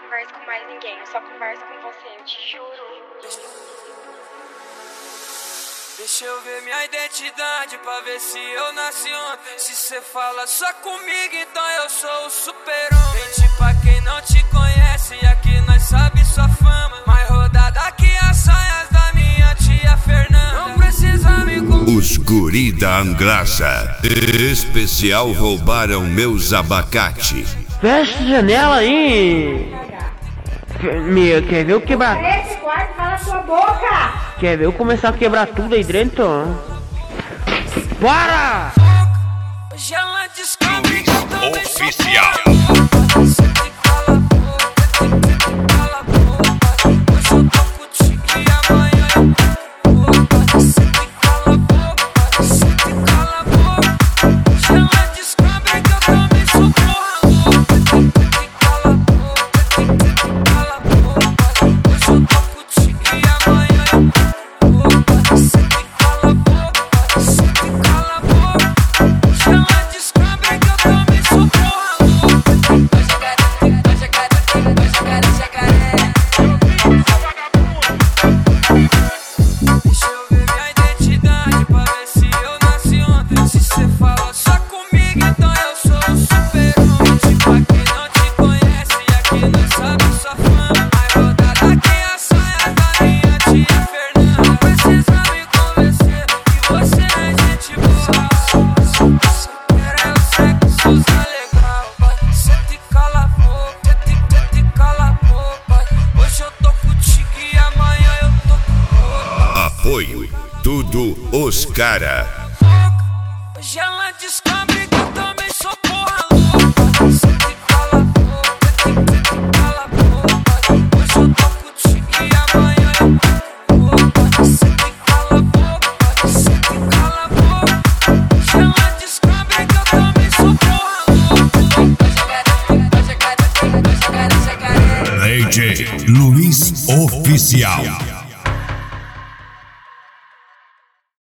converso com mais ninguém, eu só converso com você, eu te juro. Deixa eu ver minha identidade pra ver se eu nasci ontem. Se cê fala só comigo, então eu sou o super-homem. Mente pra quem não te conhece, aqui nós sabe sua fama. Mais rodada que as saias da minha tia Fernanda. Não precisa me contar. Os guri da Angraça, especial roubaram meus abacate. Fecha a janela aí! Meu, quer ver eu quebrar? Esse quarto, cala a sua boca! Quer ver eu começar a quebrar tudo aí dentro? Para! Hoje ela descobre que eu também sou Oficial. Apoio, tudo os cara. Hoje ela descobre que eu também sou porra louca. Cê te cala a boca. Hoje eu tô contigo e amanhã eu tô. Cê te cala a boca. Hoje ela descobre que eu também sou porra louca. DJ Luiz Oficial.